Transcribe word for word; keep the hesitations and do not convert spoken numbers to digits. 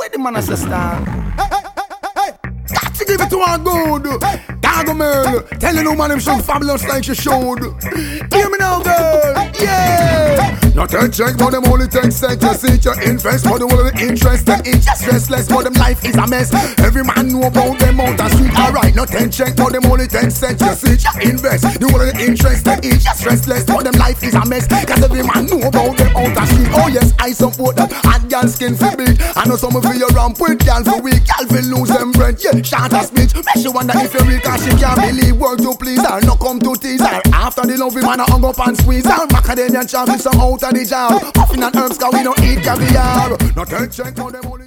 Where the man a sister? Got to give it to her good. Gargamel, tell the no man him should fabulous like she should. Hear me now, girl. Yeah. Not a check, but them only take sex. You see your invest, but the only interest and it's just stressless, but them life is a mess. Every man know about them out the street. Alright, not ten check, but them only take sex. You see your invest, the only interest and it's just stressless, but them life is a mess. Cause every man know about them out the street. Oh yes, I support that. Hot girl skin for big. I know some of you ramp with girl for weak. Girl will lose them bread. Yeah, short as bitch. Make you wonder if you're real, cause she can't believe work to please her. No come to tease her. After the love, man, I hung up and squeeze her. Macadamia and chocolate some out of the jar. Puffin' and herbs, cause we don't eat caviar. Not ten check, but them only